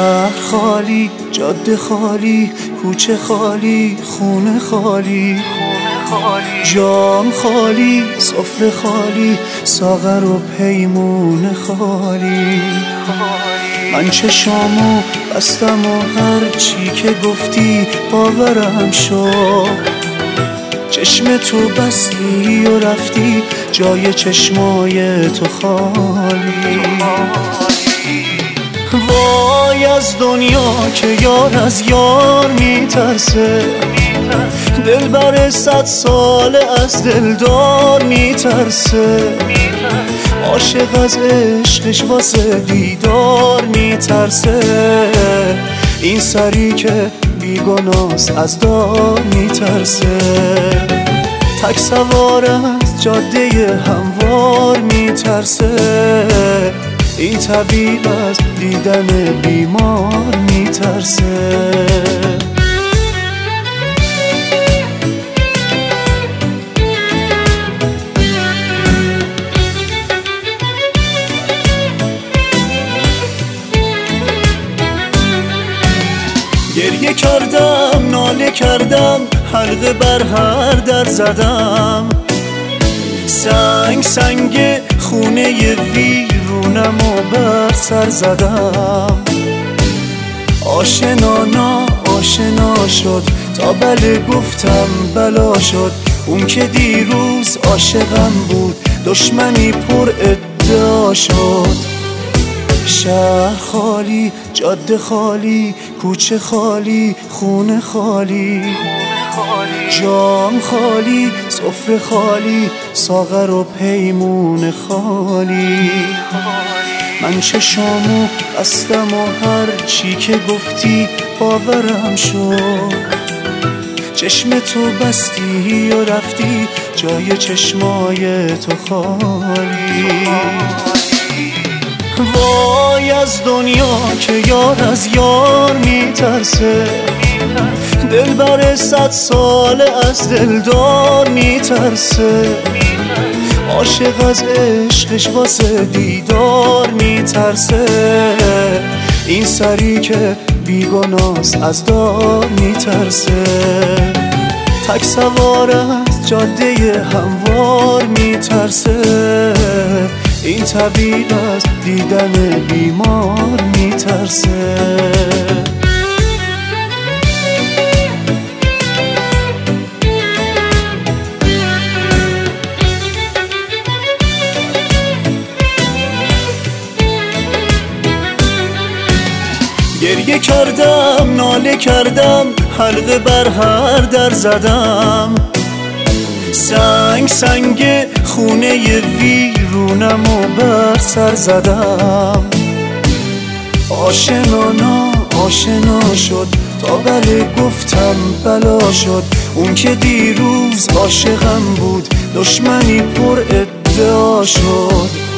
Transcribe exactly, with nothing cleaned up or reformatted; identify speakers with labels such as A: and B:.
A: شهر خالی، جاده خالی، کوچه خالی، خونه خالی، جام خالی، سفره خالی، ساغر و پیمون خالی. من چشامو بستم و هر چی که گفتی باورم شد. چشم تو بستی و رفتی، جای چشمای تو خالی. وای از دنیا که یار از یار میترسه، دل بر صد ساله از دلدار میترسه. عاشق از عشقش واسه دیدار میترسه، این سری که بیگناست از دار میترسه. تک سوار از جاده هموار میترسه، این طبیب از دیدن بیمار میترسه. گریه کردم، ناله کردم، حلقه بر هر در زدم. سنگ سنگ خونه ویرونم و بر سر زدم. آشنا نا آشنا شد، تا بله گفتم بلا شد. اون که دیروز عاشقم بود، دشمنی پر ادعا شد. شهر خالی، جاده خالی، کوچه خالی، خونه خالی، جام خالی، سفره خالی، ساغر و پیمون خالی. من چشامو بستم و هر چی که گفتی باورم شد. چشم تو بستی و رفتی، جای چشمای تو خالی. وای از دنیا که یار از یار میترسه، دل بر صد ساله از دلدار میترسه. عاشق از عشقش واسه دیدار میترسه، این سری که بیگناست از دار میترسه. تک سوار از جاده هموار میترسه، این طبیب از دیدن بیمار میترسه. گریه کردم، ناله کردم، حلقه بر هر در زدم. سنگ سنگ خونه ویرونم و بر سر زدم. آشنا نا آشنا شد، تا بله گفتم بلا شد. اون که دیروز عاشقم بود، دشمنی پر ادعا شد.